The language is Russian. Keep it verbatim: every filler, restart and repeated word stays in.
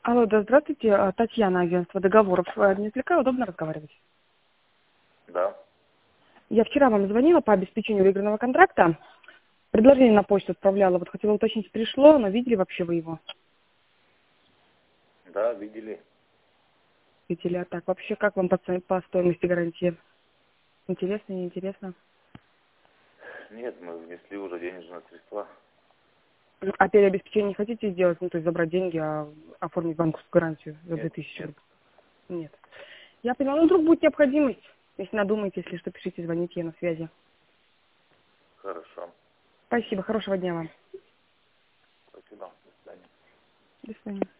Алло, да, здравствуйте, а, Татьяна, агентство договоров. А, Не отвлекаю, удобно разговаривать? Да, Я вчера вам звонила по обеспечению выигранного контракта. Предложение на почту отправляла. Вот хотела уточнить, пришло, но видели вообще вы его? да, видели. Видели, а так вообще как вам по, ц- по стоимости гарантии? Интересно, неинтересно? Нет, мы внесли уже денежные средства. А переобеспечение не хотите сделать, ну то есть забрать деньги, а оформить банковскую гарантию за две Нет, тысячи нет. рублей? Нет. Я поняла, ну вдруг будет необходимость. Если надумаете, если что, пишите, звоните, я на связи. Хорошо. Спасибо, хорошего дня вам. Спасибо. До свидания. До свидания.